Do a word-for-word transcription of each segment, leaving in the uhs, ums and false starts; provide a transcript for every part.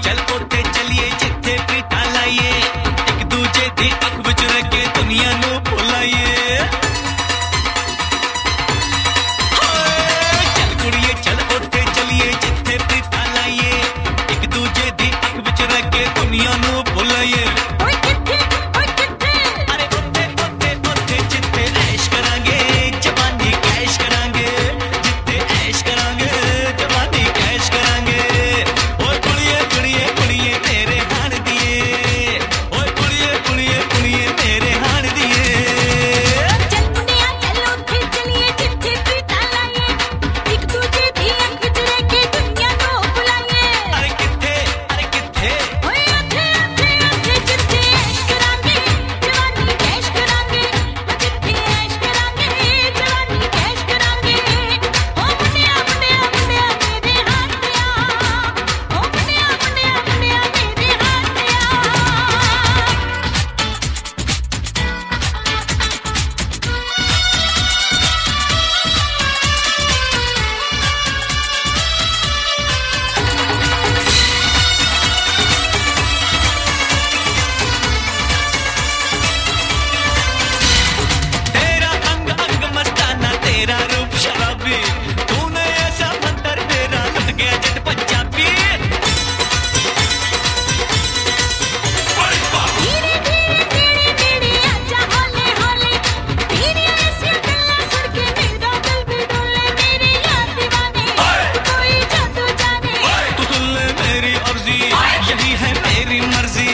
चल उत्थे चलिए जिथे पीठा लाइए, एक दूजे दी अख विच रह के दुनिया नू भुलाइए। चल कुड़िए चल उत्थे चलिए जिथे पीठा लाइए, एक दूजे दी अख विच रह के दुनिया नू भुलाइए। यही है मेरी मर्जी।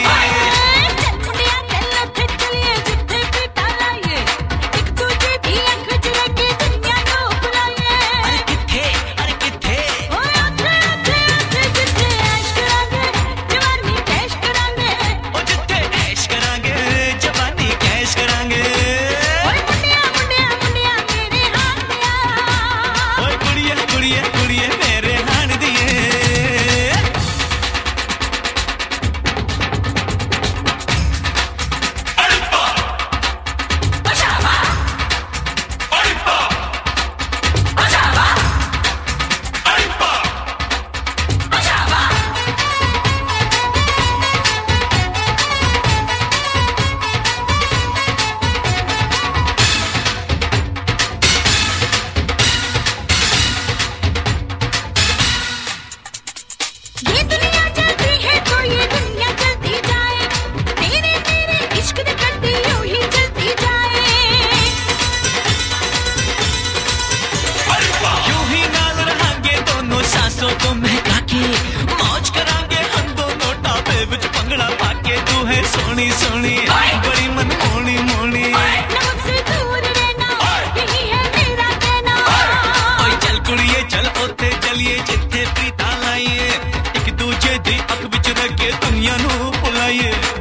तो महका के मौज करांगे हम दोनों टापे विच भंगड़ा पाके। तू है सोनी सोनी बड़ी मन मोनी मोनी, मुझसे दूर रहना यही है मेरा कहना। ओए चल कुड़िए चल उत्थे चलिए जिथे पीठा लाइए, एक दूजे दी अख विच रह के दुनिया नू भुलाइए।